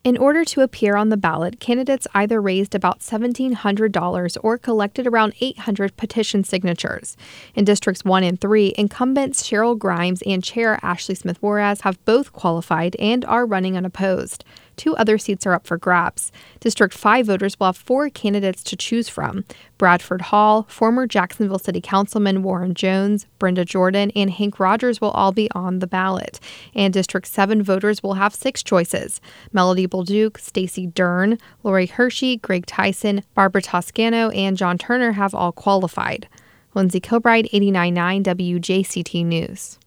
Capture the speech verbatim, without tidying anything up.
In order to appear on the ballot, candidates either raised about seventeen hundred dollars or collected around eight hundred petition signatures. In Districts one and three, incumbents Cheryl Grimes and Chair Ashley Smith Warras have both qualified and are running unopposed. Two other seats are up for grabs. District five voters will have four candidates to choose from. Bradford Hall, former Jacksonville City Councilman Warren Jones, Brenda Jordan, and Hank Rogers will all be on the ballot. And District seven voters will have six choices. Melody Bolduc, Stacey Dern, Lori Hershey, Greg Tyson, Barbara Toscano, and John Turner have all qualified. Lindsay Kilbride, eighty-nine point nine W J C T News.